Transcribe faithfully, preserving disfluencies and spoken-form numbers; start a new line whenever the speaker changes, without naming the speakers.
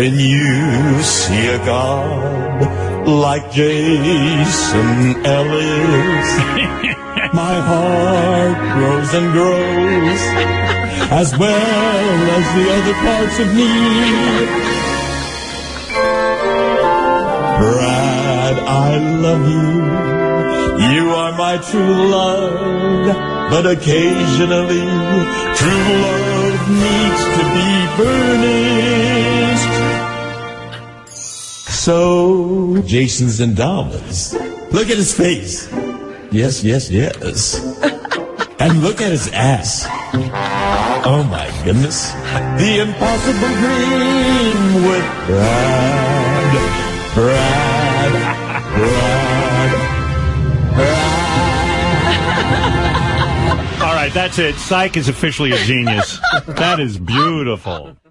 When you see a god like Jason Ellis, my heart grows and grows, as well as the other parts of me. Brad, I love you. You are my true love, but occasionally true love needs to be burnished. So, Jason's endowments. Look at his face. Yes, yes, yes. And look at his ass. Oh my goodness. The impossible dream with Brad. Brad. Brad.
All right, that's it. Psych is officially a genius. That is beautiful.